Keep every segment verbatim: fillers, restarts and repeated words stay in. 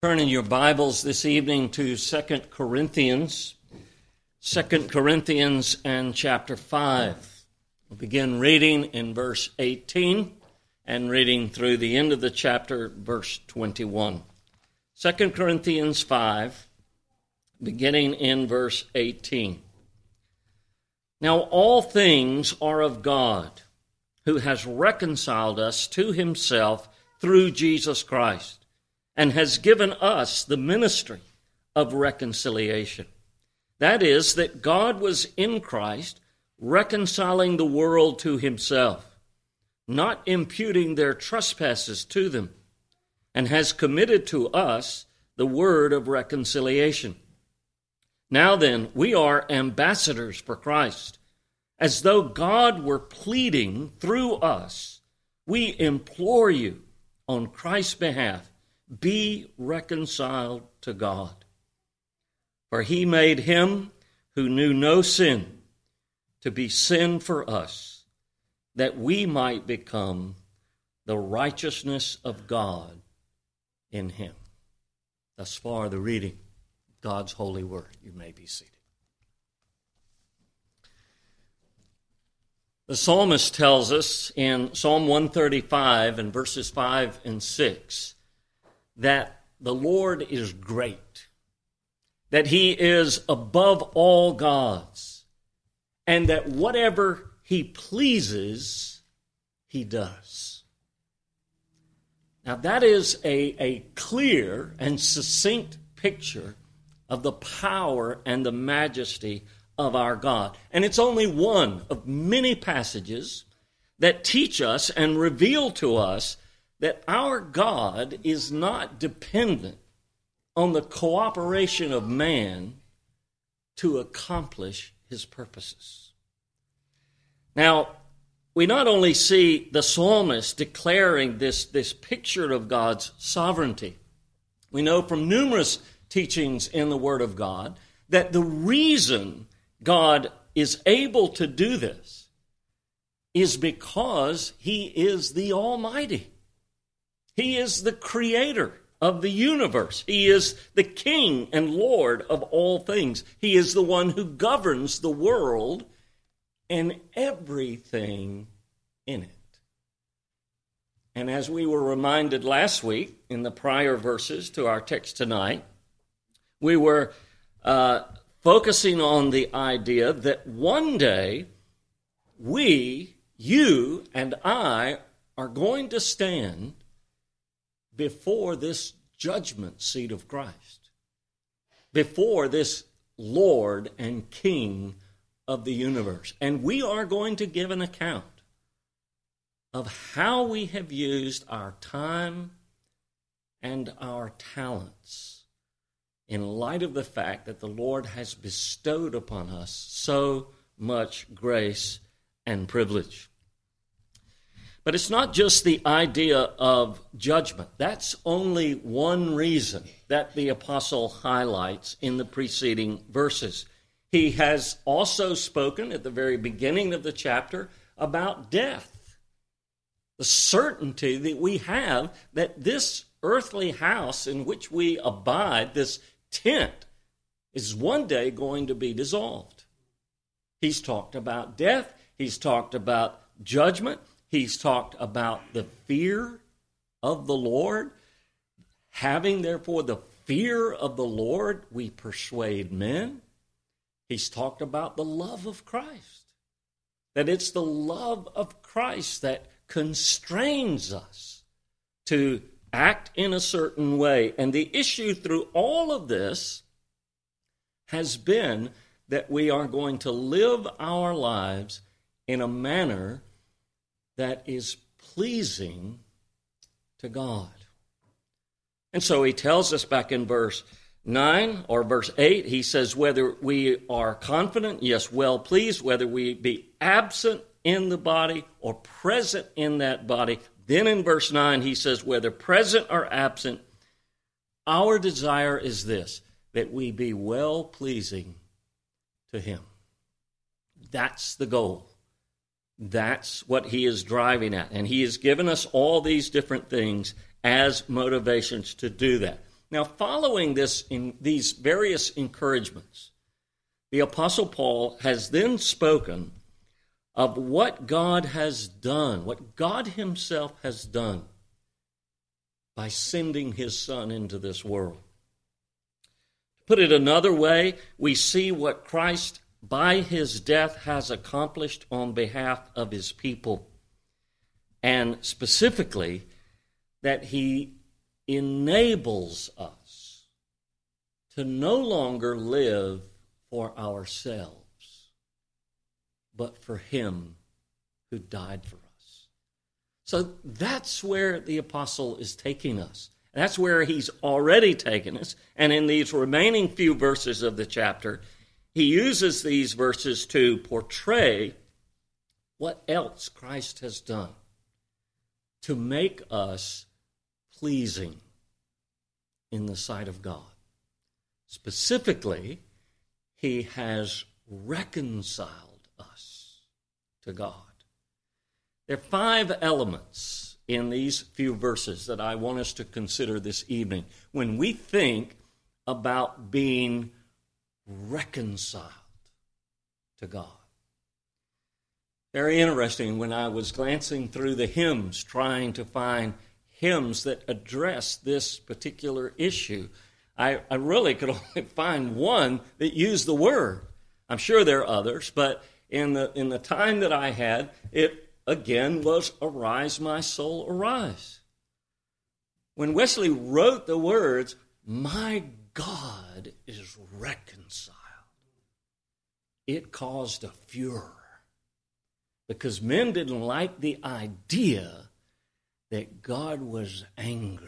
Turn in your Bibles this evening to Second Corinthians, Second Corinthians and chapter five. We'll begin reading in verse eighteen and reading through the end of the chapter, verse twenty-one. Second Corinthians five, beginning in verse eighteen. Now all things are of God, who has reconciled us to himself through Jesus Christ, and has given us the ministry of reconciliation. That is, that God was in Christ, reconciling the world to himself, not imputing their trespasses to them, and has committed to us the word of reconciliation. Now then, we are ambassadors for Christ. As though God were pleading through us, we implore you on Christ's behalf, be reconciled to God. For he made him who knew no sin to be sin for us, that we might become the righteousness of God in him. Thus far, the reading of God's holy word. You may be seated. The psalmist tells us in Psalm one thirty-five and verses five and six that the Lord is great, that he is above all gods, and that whatever he pleases, he does. Now that is a, a clear and succinct picture of the power and the majesty of our God. And it's only one of many passages that teach us and reveal to us that our God is not dependent on the cooperation of man to accomplish his purposes. Now, we not only see the psalmist declaring this, this picture of God's sovereignty, we know from numerous teachings in the Word of God that the reason God is able to do this is because he is the Almighty. He is the creator of the universe. He is the King and Lord of all things. He is the one who governs the world and everything in it. And as we were reminded last week in the prior verses to our text tonight, we were uh, focusing on the idea that one day we, you and I, are going to stand before this judgment seat of Christ, before this Lord and King of the universe. And we are going to give an account of how we have used our time and our talents in light of the fact that the Lord has bestowed upon us so much grace and privilege. But it's not just the idea of judgment. That's only one reason that the apostle highlights in the preceding verses. He has also spoken at the very beginning of the chapter about death. The certainty that we have that this earthly house in which we abide, this tent, is one day going to be dissolved. He's talked about death. He's talked about judgment. He's talked about the fear of the Lord. Having, therefore, the fear of the Lord, we persuade men. He's talked about the love of Christ, that it's the love of Christ that constrains us to act in a certain way. And the issue through all of this has been that we are going to live our lives in a manner that is pleasing to God. And so he tells us back in verse nine or verse eight, he says, whether we are confident, yes, well pleased, whether we be absent in the body or present in that body. Then in verse nine, he says, whether present or absent, our desire is this, that we be well pleasing to him. That's the goal. That's what he is driving at. And he has given us all these different things as motivations to do that. Now, following this in these various encouragements, the Apostle Paul has then spoken of what God has done, what God himself has done by sending his Son into this world. To put it another way, we see what Christ, by his death, has accomplished on behalf of his people, and specifically that he enables us to no longer live for ourselves, but for him who died for us. So that's where the apostle is taking us. That's where he's already taken us. And in these remaining few verses of the chapter, he uses these verses to portray what else Christ has done to make us pleasing in the sight of God. Specifically, he has reconciled us to God. There are five elements in these few verses that I want us to consider this evening when we think about being reconciled to God. Very interesting, when I was glancing through the hymns, trying to find hymns that address this particular issue, I, I really could only find one that used the word. I'm sure there are others, but in the in the time that I had, it again was "Arise, my soul, arise." When Wesley wrote the words, "My God is reconciled," it caused a furor, because men didn't like the idea that God was angry.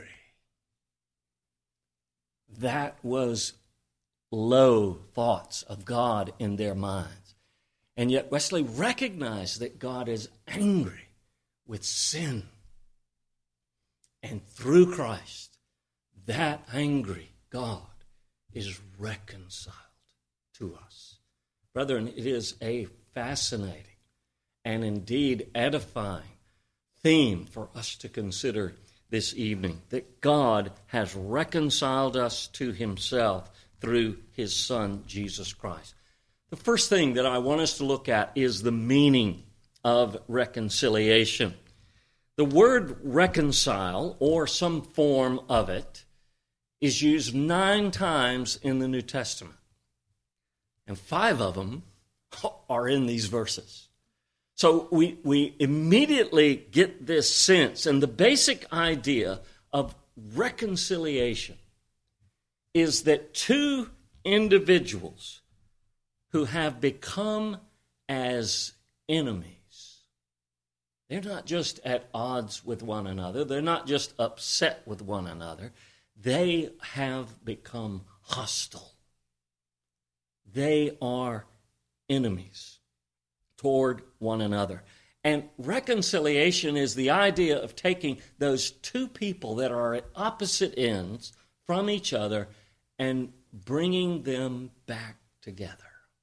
That was low thoughts of God in their minds. And yet Wesley recognized that God is angry with sin. And through Christ, that angry God is reconciled to us. Brethren, it is a fascinating and indeed edifying theme for us to consider this evening, that God has reconciled us to himself through his Son, Jesus Christ. The first thing that I want us to look at is the meaning of reconciliation. The word reconcile, or some form of it, is used nine times in the New Testament. And five of them are in these verses. So we, we immediately get this sense, and the basic idea of reconciliation is that two individuals who have become as enemies, they're not just at odds with one another, they're not just upset with one another, they have become hostile. They are enemies toward one another. And reconciliation is the idea of taking those two people that are at opposite ends from each other and bringing them back together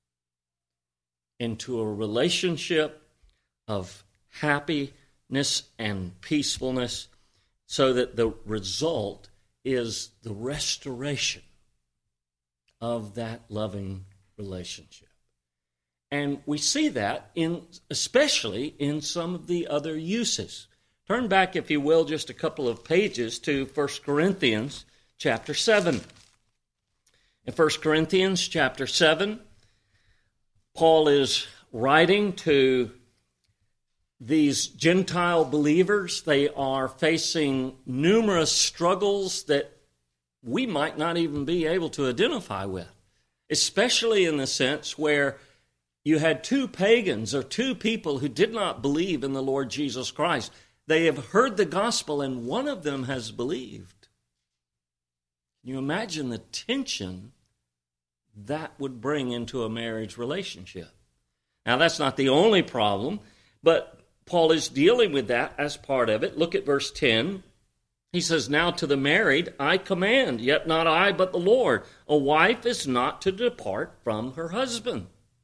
into a relationship of happiness and peacefulness, so that the result is the restoration of that loving relationship. And we see that in, especially in some of the other uses. Turn back, if you will, just a couple of pages to First Corinthians chapter seven. In First Corinthians chapter seven, Paul is writing to these Gentile believers. They are facing numerous struggles that we might not even be able to identify with, especially in the sense where you had two pagans or two people who did not believe in the Lord Jesus Christ. They have heard the gospel and one of them has believed. Can you imagine the tension that would bring into a marriage relationship? Now, that's not the only problem, but Paul is dealing with that as part of it. Look at verse ten. He says, "Now to the married I command, yet not I, but the Lord. A wife is not to depart from her husband."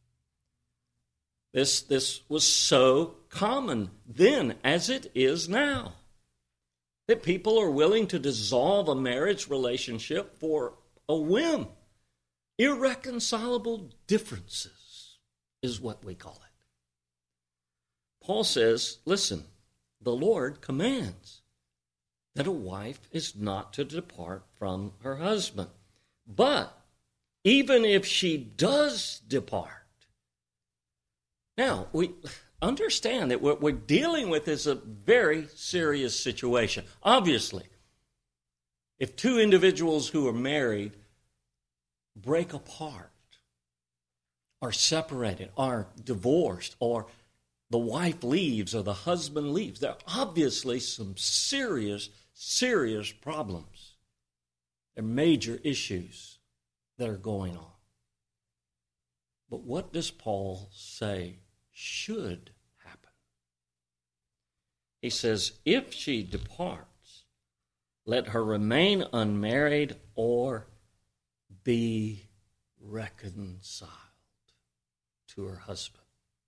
This, this was so common then as it is now. that people are willing to dissolve a marriage relationship for a whim. Irreconcilable differences is what we call it. Paul says, listen, the Lord commands that a wife is not to depart from her husband. But even if she does depart, now we understand that what we're dealing with is a very serious situation. Obviously, if two individuals who are married break apart, are separated, are divorced, or the wife leaves or the husband leaves, there are obviously some serious, serious problems. There are major issues that are going on. But what does Paul say should happen? He says, if she departs, let her remain unmarried or be reconciled to her husband.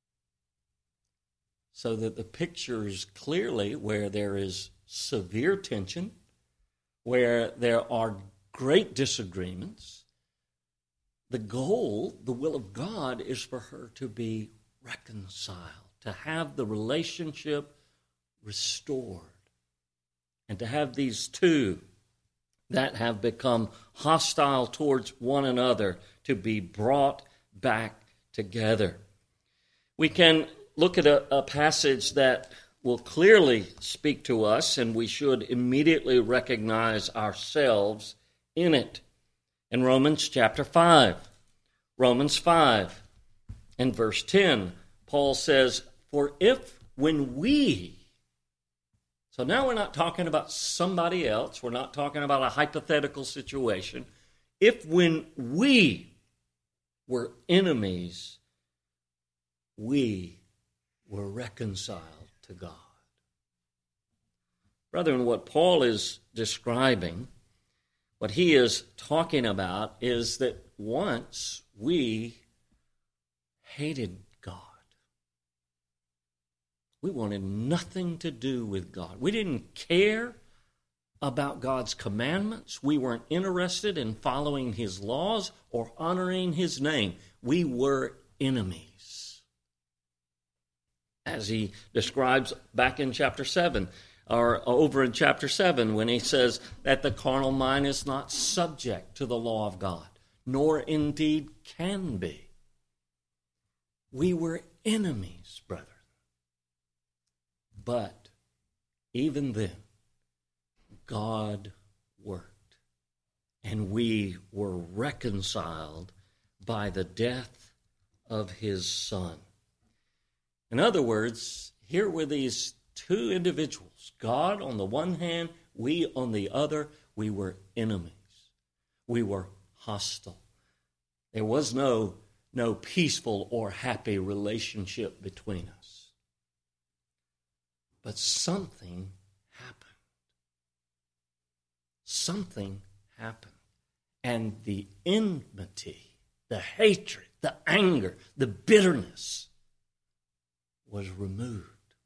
So that the picture is clearly where there is severe tension, where there are great disagreements. The goal, the will of God, is for her to be reconciled, to have the relationship restored, and to have these two that have become hostile towards one another to be brought back together. We can look at a, a passage that will clearly speak to us, and we should immediately recognize ourselves in it. In Romans chapter five, Romans five and verse ten, Paul says, for if when we, so now we're not talking about somebody else, we're not talking about a hypothetical situation, if when we were enemies, we were reconciled to God. Brethren, what Paul is describing, what he is talking about, is that once we hated God. We wanted nothing to do with God. We didn't care about God's commandments. We weren't interested in following his laws or honoring his name. We were enemies. As he describes back in chapter seven, or over in chapter seven, when he says that the carnal mind is not subject to the law of God, nor indeed can be. We were enemies, brethren. But even then, God worked, and we were reconciled by the death of his Son. In other words, here were these two individuals, God on the one hand, we on the other. We were enemies. We were hostile. There was no, no peaceful or happy relationship between us. But something happened. Something happened. And the enmity, the hatred, the anger, the bitterness was removed.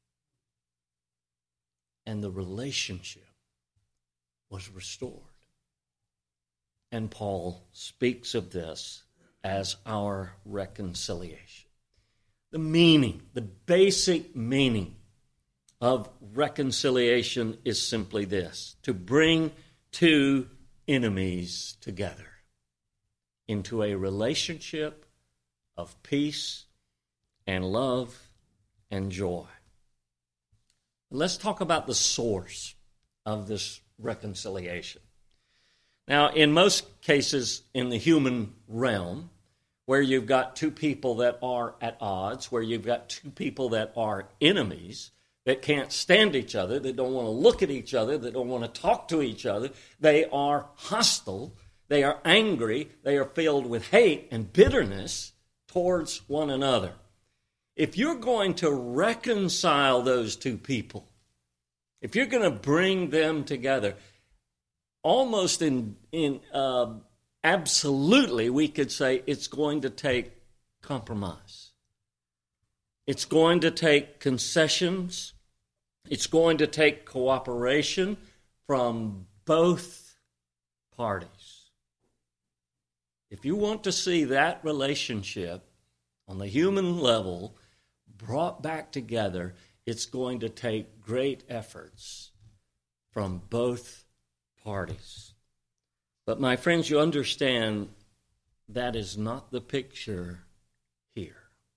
And the relationship was restored. And Paul speaks of this as our reconciliation. The meaning, the basic meaning of reconciliation is simply this: to bring two enemies together into a relationship of peace and love and joy. Let's talk about the source of this reconciliation. Now, in most cases in the human realm, where you've got two people that are at odds, where you've got two people that are enemies, that can't stand each other, that don't want to look at each other, that don't want to talk to each other, they are hostile, they are angry, they are filled with hate and bitterness towards one another. If you're going to reconcile those two people, if you're going to bring them together, almost in, in uh, absolutely, we could say it's going to take compromise. It's going to take concessions. It's going to take cooperation from both parties. If you want to see that relationship on the human level brought back together, it's going to take great efforts from both parties. But my friends, you understand that is not the picture here.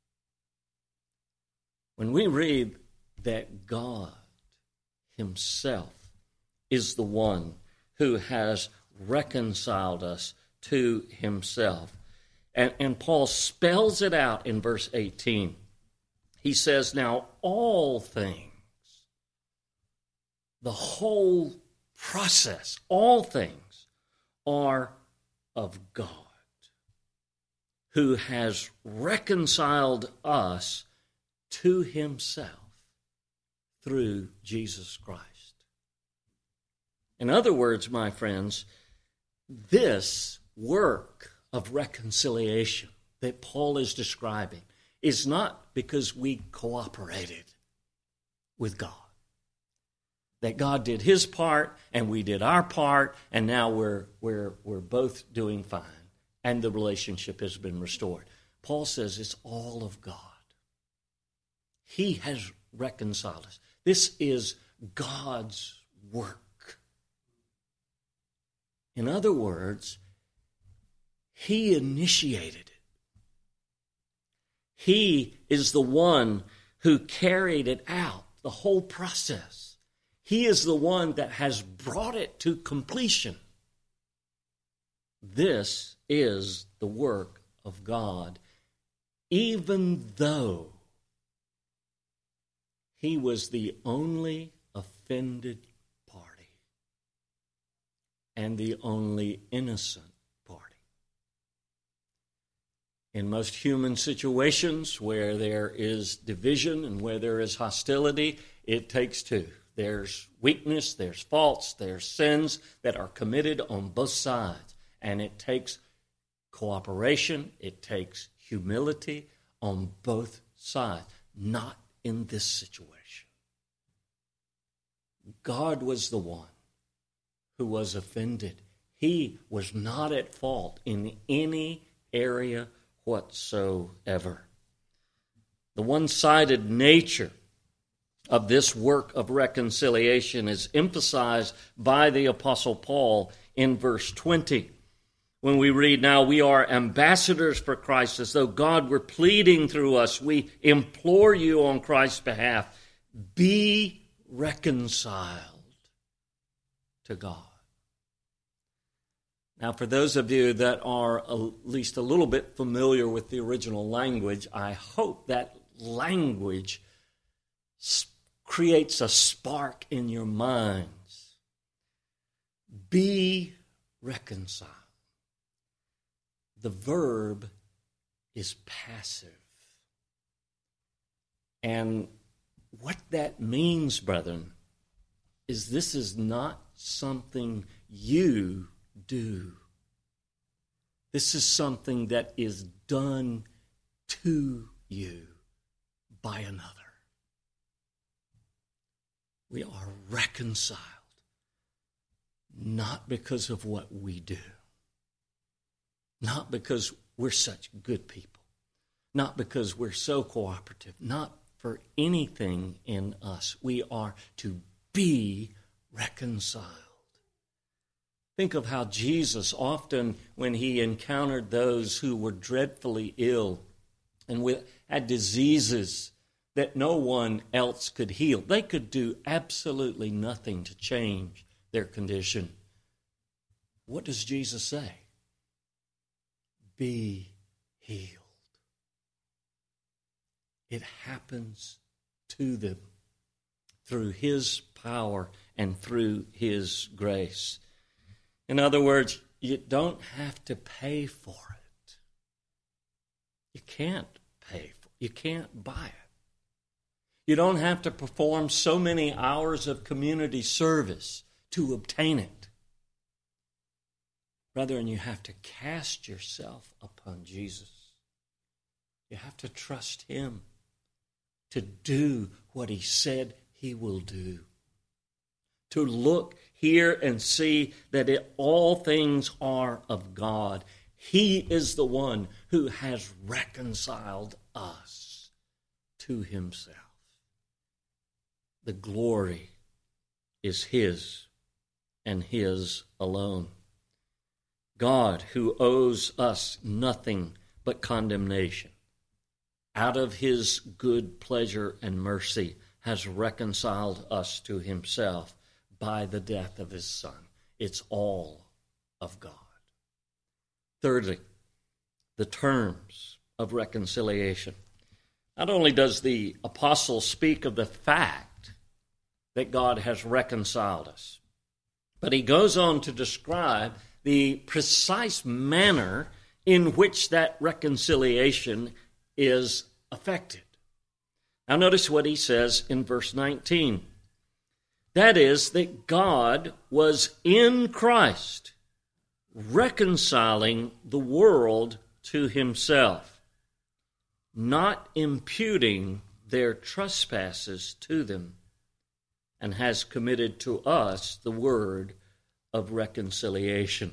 When we read that God himself is the one who has reconciled us to himself, and, and Paul spells it out in verse eighteen. He says, now all things, the whole process, all things are of God, who has reconciled us to himself through Jesus Christ. In other words, my friends, this work of reconciliation that Paul is describing is not because we cooperated with God. That God did his part and we did our part, and now we're we're we're both doing fine and the relationship has been restored. Paul says it's all of God. He has reconciled us. This is God's work. In other words, he initiated it. He is the one who carried it out, the whole process. He is the one that has brought it to completion. This is the work of God, even though he was the only offended party and the only innocent party. In most human situations where there is division and where there is hostility, it takes two. There's weakness, there's faults, there's sins that are committed on both sides. And it takes cooperation, it takes humility on both sides. Not in this situation. God was the one who was offended. He was not at fault in any area whatsoever. The one-sided nature of this work of reconciliation is emphasized by the Apostle Paul in verse twenty. When we read, now we are ambassadors for Christ, as though God were pleading through us. We implore you on Christ's behalf, be reconciled to God. Now, for those of you that are at least a little bit familiar with the original language, I hope that language creates a spark in your minds. Be reconciled. The verb is passive. And what that means, brethren, is this is not something you do. This is something that is done to you by another. We are reconciled, not because of what we do. Not because we're such good people. Not because we're so cooperative. Not for anything in us. We are to be reconciled. Think of how Jesus often, when he encountered those who were dreadfully ill and with, had diseases that no one else could heal, they could do absolutely nothing to change their condition. What does Jesus say? Be healed. It happens to them through his power and through his grace. In other words, you don't have to pay for it. You can't pay for it. You can't buy it. You don't have to perform so many hours of community service to obtain it. Brethren, you have to cast yourself upon Jesus. You have to trust him to do what he said he will do. to look, hear, and see that it, all things are of God. He is the one who has reconciled us to himself. The glory is his and his alone. God, who owes us nothing but condemnation, out of his good pleasure and mercy, has reconciled us to himself by the death of his Son. It's all of God. Thirdly, the terms of reconciliation. Not only does the apostle speak of the fact that God has reconciled us, but he goes on to describe the precise manner in which that reconciliation is effected. Now notice what he says in verse nineteen. That is, that God was in Christ, reconciling the world to himself, not imputing their trespasses to them, and has committed to us the word of reconciliation.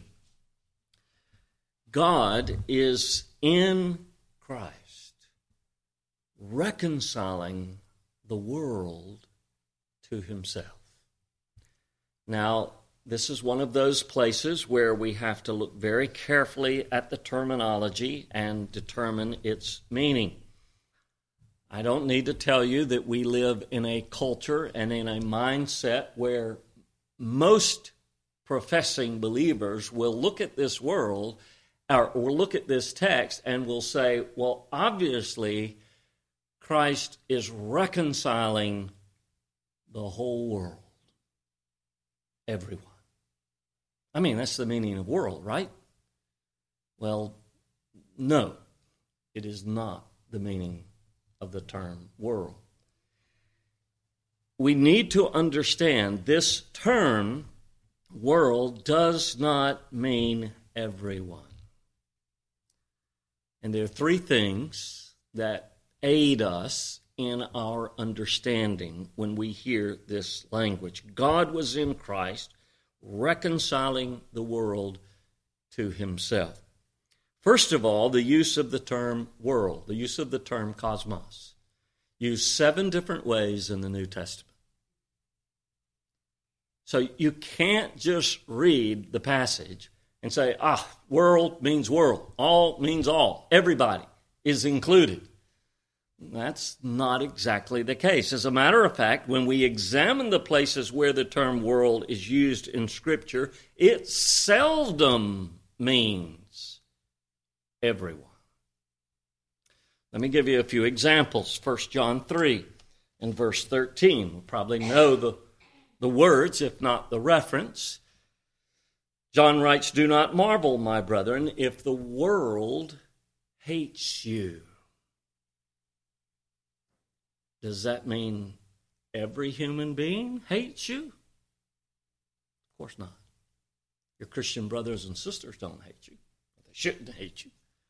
God is in Christ, reconciling the world to himself. Now, this is one of those places where we have to look very carefully at the terminology and determine its meaning. I don't need to tell you that we live in a culture and in a mindset where most professing believers will look at this world or, or look at this text and will say, well, obviously, Christ is reconciling the whole world, everyone. I mean, that's the meaning of world, right? Well, no, it is not the meaning of the term world. We need to understand this term, world, does not mean everyone. And there are three things that aid us in our understanding when we hear this language. God was in Christ, reconciling the world to himself. First of all, the use of the term world, the use of the term cosmos, used seven different ways in the New Testament. So you can't just read the passage and say, ah, world means world, all means all, everybody is included. That's not exactly the case. As a matter of fact, when we examine the places where the term world is used in Scripture, it seldom means everyone. Let me give you a few examples. First John three and verse thirteen. You probably know the, the words, if not the reference. John writes, "Do not marvel, my brethren, if the world hates you." Does that mean every human being hates you? Of course not. Your Christian brothers and sisters don't hate you. They shouldn't hate you.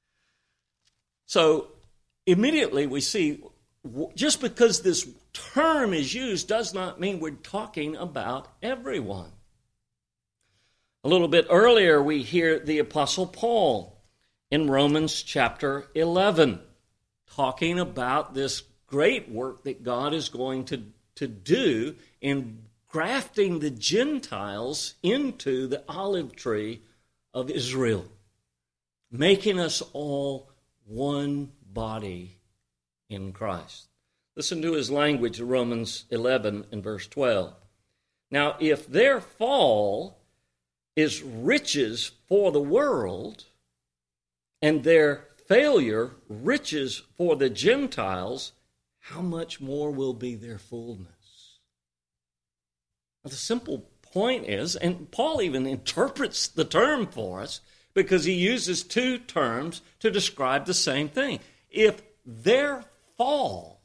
So immediately we see, just because this term is used does not mean we're talking about everyone. A little bit earlier we hear the Apostle Paul in Romans chapter eleven talking about this great work that God is going to, to do in grafting the Gentiles into the olive tree of Israel, making us all one body in Christ. Listen to his language in Romans eleven and verse twelve. Now, if their fall is riches for the world, and their failure riches for the Gentiles, how much more will be their fullness? Now, the simple point is, and Paul even interprets the term for us, because he uses two terms to describe the same thing. If their fall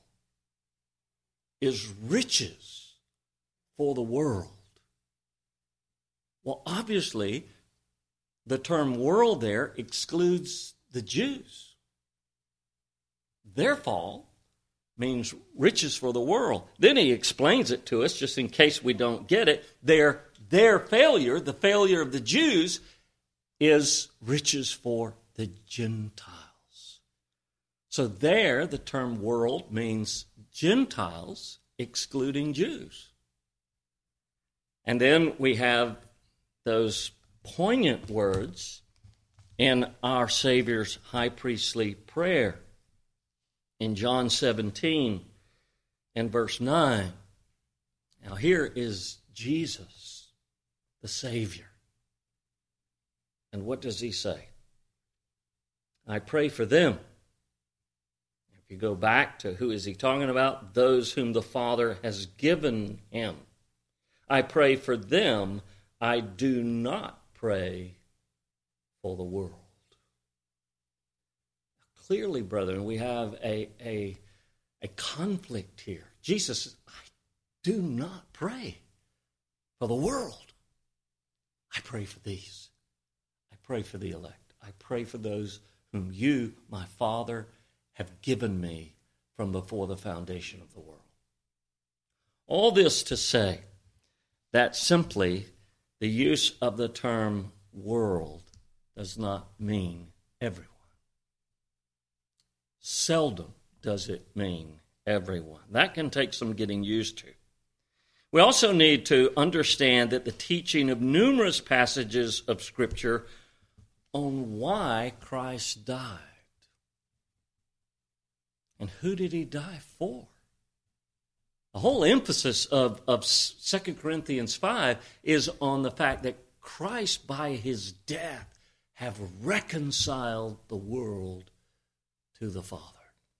is riches for the world, well, obviously, the term world there excludes the Jews. Their fall means riches for the world. Then he explains it to us, just in case we don't get it. Their, their failure, the failure of the Jews, is riches for the Gentiles. So there, the term world means Gentiles, excluding Jews. And then we have those poignant words in our Savior's high priestly prayer in John seventeen and verse nine. Now here is Jesus, the Savior. And what does he say? I pray for them. If you go back to who is he talking about? Those whom the Father has given him. I pray for them. I do not pray for the world. Clearly, brethren, we have a, a, a conflict here. Jesus says, I do not pray for the world. I pray for these. I pray for the elect. I pray for those whom you, my Father, have given me from before the foundation of the world. All this to say that simply the use of the term world does not mean everyone. Seldom does it mean everyone. That can take some getting used to. We also need to understand that the teaching of numerous passages of Scripture on why Christ died. And who did he die for? The whole emphasis of, of Second Corinthians five is on the fact that Christ, by his death, have reconciled the world to the Father.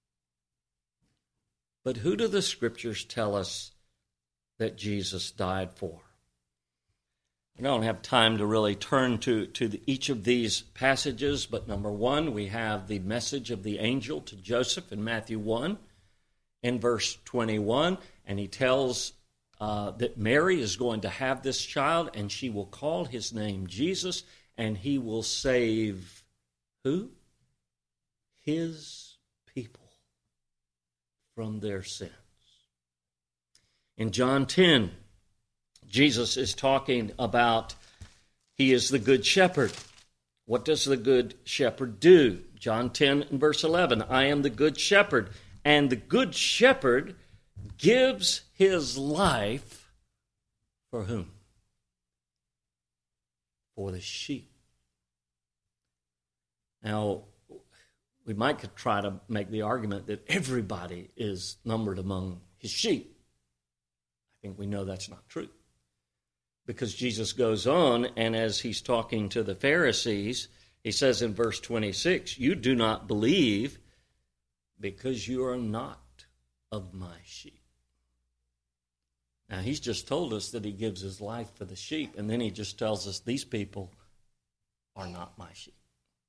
But who do the Scriptures tell us that Jesus died for? I don't have time to really turn to, to the, each of these passages, but number one, we have the message of the angel to Joseph in Matthew one, in verse twenty-one, and he tells uh, that Mary is going to have this child, and she will call his name Jesus, and he will save who? His people from their sins. In John ten, Jesus is talking about he is the good shepherd. What does the good shepherd do? John ten and verse eleven, I am the good shepherd, and the good shepherd gives his life for whom? For the sheep. Now, we might try to make the argument that everybody is numbered among his sheep. I think we know that's not true. Because Jesus goes on, and as he's talking to the Pharisees, he says in verse twenty-six, you do not believe because you are not of my sheep. Now, he's just told us that he gives his life for the sheep, and then he just tells us these people are not my sheep.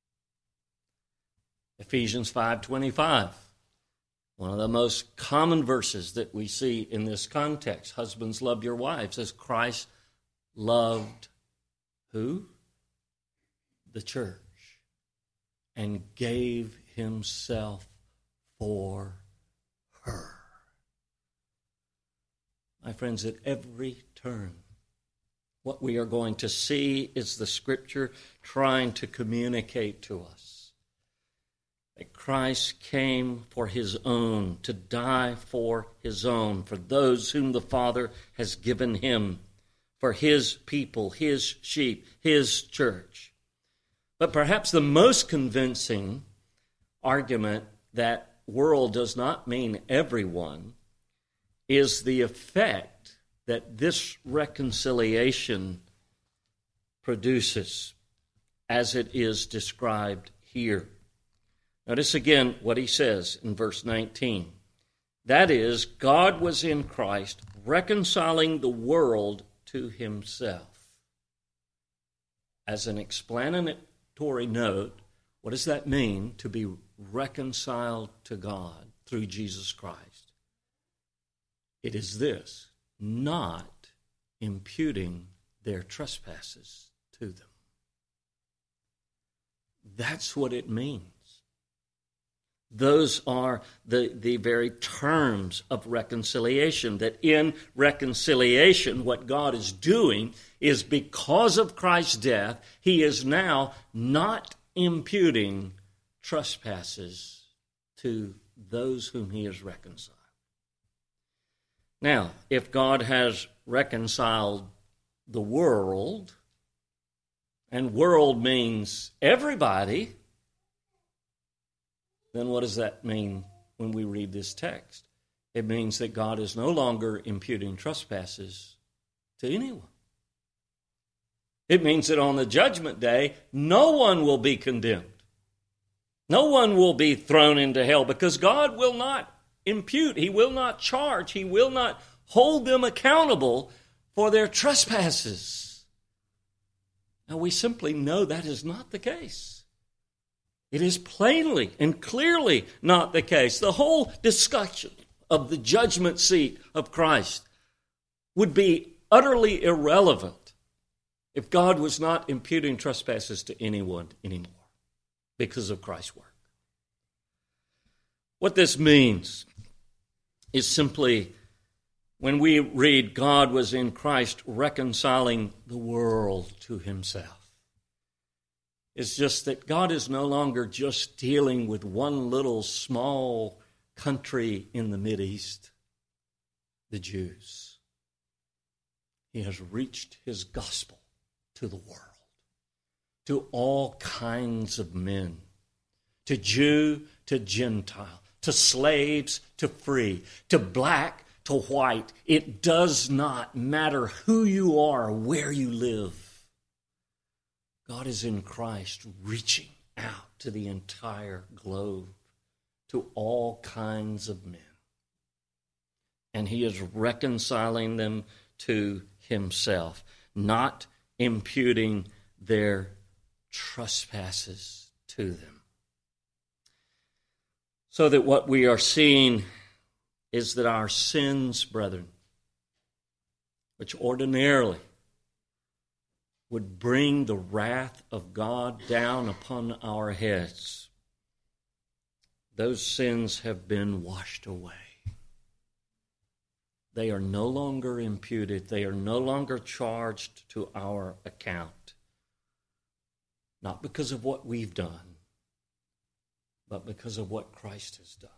Ephesians five twenty-five, one of the most common verses that we see in this context. Husbands, love your wives as Christ loved who? The church, and gave himself for her. My friends, at every turn, what we are going to see is the Scripture trying to communicate to us that Christ came for his own, to die for his own, for those whom the Father has given him, for his people, his sheep, his church. But perhaps the most convincing argument that world does not mean everyone is the effect that this reconciliation produces as it is described here. Notice again what he says in verse nineteen. That is, God was in Christ reconciling the world to himself. As an explanatory note, what does that mean to be reconciled to God through Jesus Christ? It is this, not imputing their trespasses to them. That's what it means. Those are the, the very terms of reconciliation, that in reconciliation, what God is doing is because of Christ's death, he is now not imputing trespasses to those whom he has reconciled. Now, if God has reconciled the world, and world means everybody, then what does that mean when we read this text? It means that God is no longer imputing trespasses to anyone. It means that on the judgment day, no one will be condemned. No one will be thrown into hell, because God will not impute, he will not charge, he will not hold them accountable for their trespasses. Now, we simply know that is not the case. It is plainly and clearly not the case. The whole discussion of the judgment seat of Christ would be utterly irrelevant if God was not imputing trespasses to anyone anymore because of Christ's work. What this means is simply, when we read God was in Christ reconciling the world to himself, it's just that God is no longer just dealing with one little small country in the Mideast, the Jews. He has reached his gospel to the world, to all kinds of men, to Jew, to Gentile, to slaves, to free, to black, to white. It does not matter who you are, where you live. God is in Christ reaching out to the entire globe, to all kinds of men. And he is reconciling them to himself, not imputing their trespasses to them. So that what we are seeing is that our sins, brethren, which ordinarily would bring the wrath of God down upon our heads, those sins have been washed away. They are no longer imputed. They are no longer charged to our account. Not because of what we've done, but because of what Christ has done.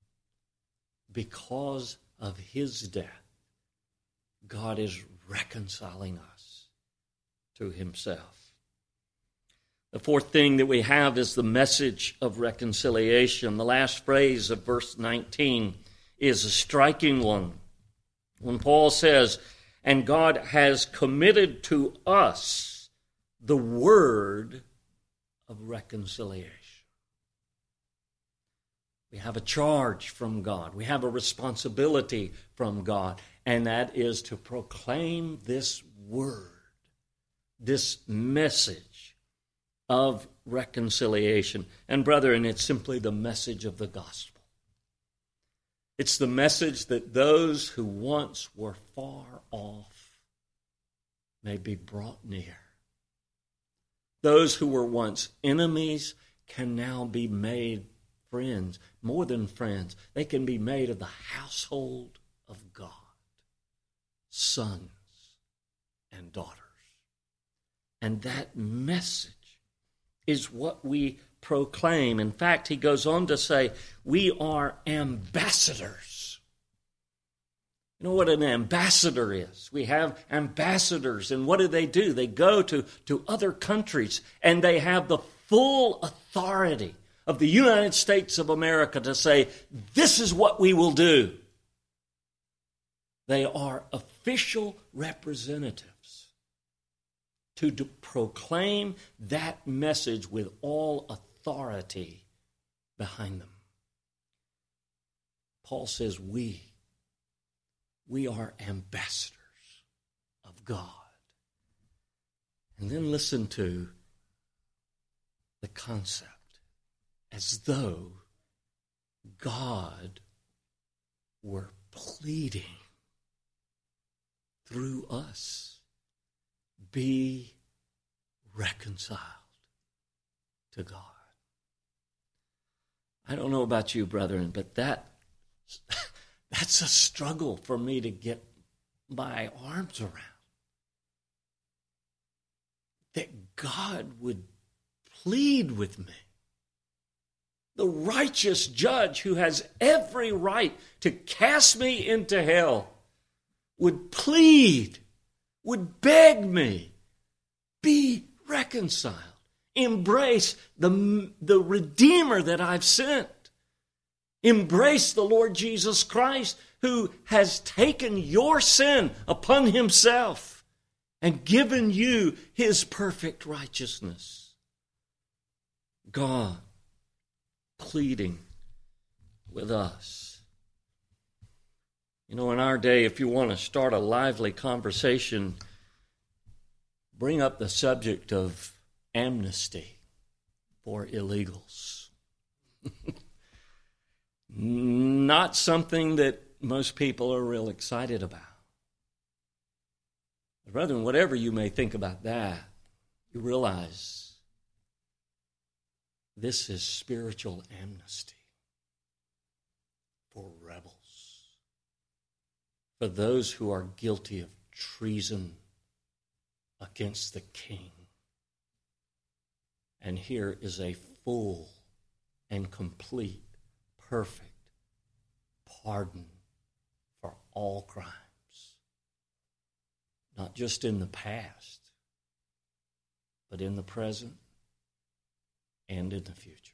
Because of his death, God is reconciling us to himself. The fourth thing that we have is the message of reconciliation. The last phrase of verse nineteen is a striking one. When Paul says, and God has committed to us the word of reconciliation. We have a charge from God. We have a responsibility from God, and that is to proclaim this word, this message of reconciliation. And brethren, it's simply the message of the gospel. It's the message that those who once were far off may be brought near. Those who were once enemies can now be made friends, more than friends. They can be made of the household of God, sons and daughters. And that message is what we proclaim. In fact, he goes on to say, we are ambassadors. You know what an ambassador is? We have ambassadors, and what do they do? They go to, to other countries, and they have the full authority of the United States of America to say, this is what we will do. They are official representatives to do, proclaim that message with all authority behind them. Paul says we, we are ambassadors of God. And then listen to the concept. As though God were pleading through us, be reconciled to God. I don't know about you, brethren, but that that's a struggle for me to get my arms around. That God would plead with me. The righteous judge who has every right to cast me into hell would plead, would beg me, be reconciled, embrace the, the Redeemer that I've sent, embrace the Lord Jesus Christ who has taken your sin upon himself and given you his perfect righteousness. God pleading with us. You know, in our day, if you want to start a lively conversation, bring up the subject of amnesty for illegals. Not something that most people are real excited about. But brethren, whatever you may think about that, you realize this is spiritual amnesty for rebels, for those who are guilty of treason against the king. And here is a full and complete, perfect pardon for all crimes. Not just in the past, but in the present and in the future.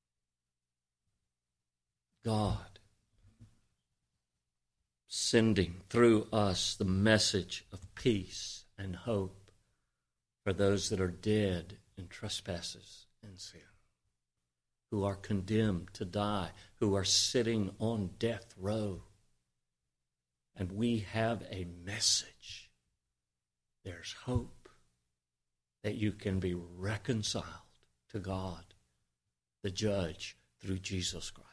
God sending through us the message of peace and hope for those that are dead in trespasses and sin, who are condemned to die, who are sitting on death row. And we have a message. There's hope that you can be reconciled to God, the judge, through Jesus Christ.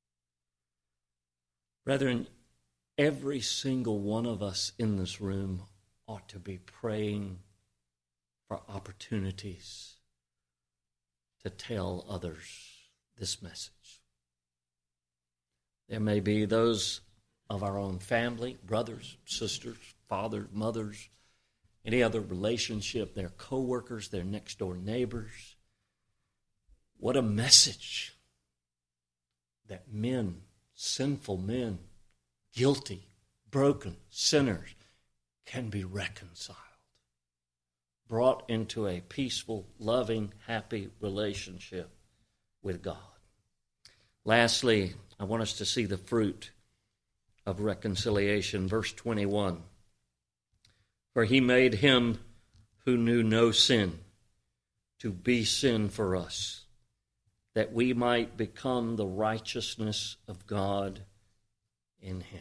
Brethren, every single one of us in this room ought to be praying for opportunities to tell others this message. There may be those of our own family, brothers, sisters, fathers, mothers, any other relationship, their co-workers, their next-door neighbors. What a message that men, sinful men, guilty, broken sinners can be reconciled, brought into a peaceful, loving, happy relationship with God. Lastly, I want us to see the fruit of reconciliation. Verse twenty-one. For he made him who knew no sin to be sin for us, that we might become the righteousness of God in him.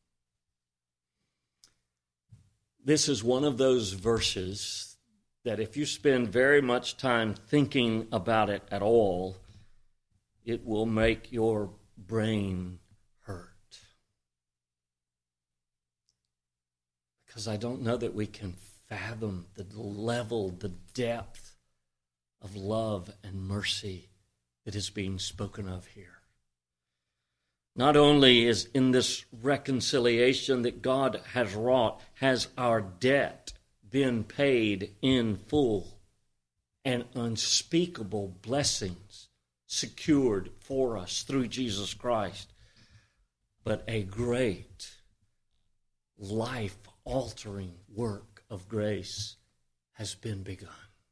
This is one of those verses that if you spend very much time thinking about it at all, it will make your brain hurt. Because I don't know that we can fathom the level, the depth of love and mercy that is being spoken of here. Not only is in this reconciliation that God has wrought, has our debt been paid in full, and unspeakable blessings secured for us through Jesus Christ, but a great life-altering work of grace has been begun.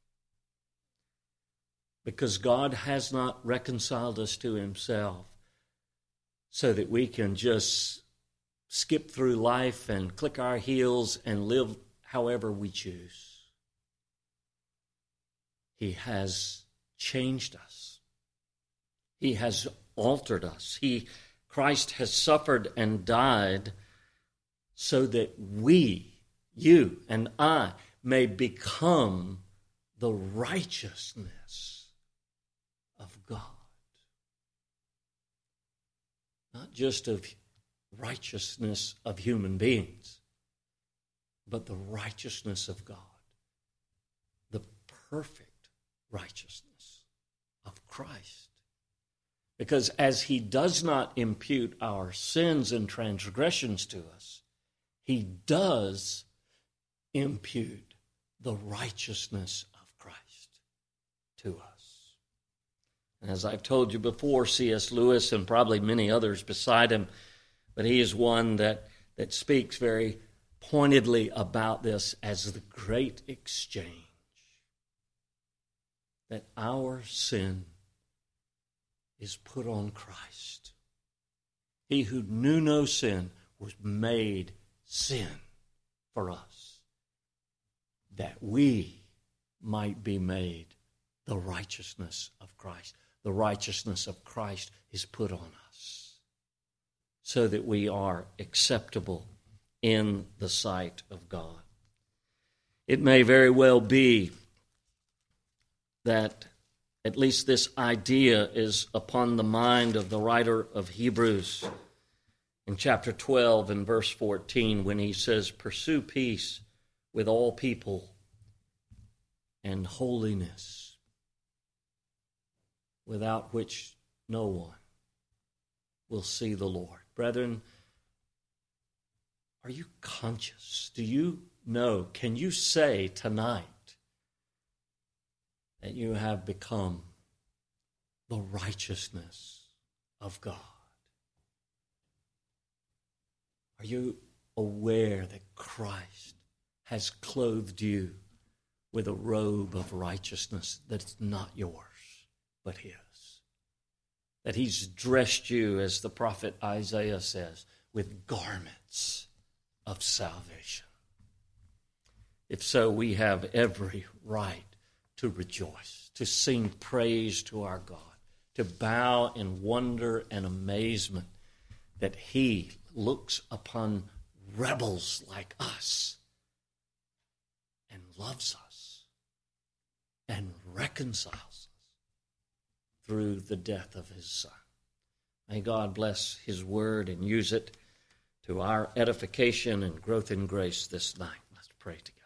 Because God has not reconciled us to himself so that we can just skip through life and click our heels and live however we choose. He has changed us. He has altered us. He, Christ has suffered and died so that we, you and I, may become the righteousness of God. Not just of righteousness of human beings, but the righteousness of God. The perfect righteousness of Christ. Because as he does not impute our sins and transgressions to us, he does impute the righteousness of Christ to us. And as I've told you before, C S Lewis and probably many others beside him, but he is one that, that speaks very pointedly about this as the great exchange. That our sin is put on Christ. He who knew no sin was made sin for us, that we might be made the righteousness of Christ. The righteousness of Christ is put on us so that we are acceptable in the sight of God. It may very well be that at least this idea is upon the mind of the writer of Hebrews in chapter twelve and verse fourteen when he says, "Pursue peace with all people and holiness, without which no one will see the Lord." Brethren, are you conscious? Do you know? Can you say tonight that you have become the righteousness of God? Are you aware that Christ has clothed you with a robe of righteousness that's not yours, but his? That he's dressed you, as the prophet Isaiah says, with garments of salvation. If so, we have every right to rejoice, to sing praise to our God, to bow in wonder and amazement that he looks upon rebels like us and loves us and reconciles us through the death of his Son. May God bless his word and use it to our edification and growth in grace this night. Let's pray together.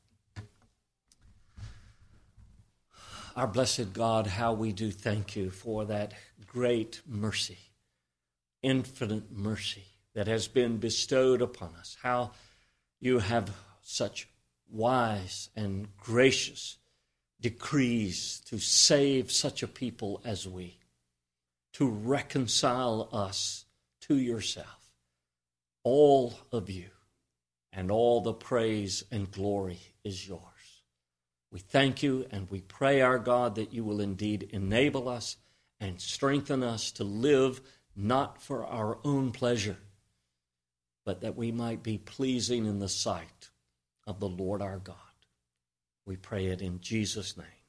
Our blessed God, how we do thank you for that great mercy, infinite mercy that has been bestowed upon us. How you have such wise and gracious decrees to save such a people as we, to reconcile us to yourself. All of you and all the praise and glory is yours. We thank you and we pray, our God, that you will indeed enable us and strengthen us to live not for our own pleasure, but that we might be pleasing in the sight of the Lord our God. We pray it in Jesus' name.